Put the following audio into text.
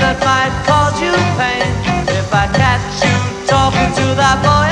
that might cause you pain. If I catch you talking to that boy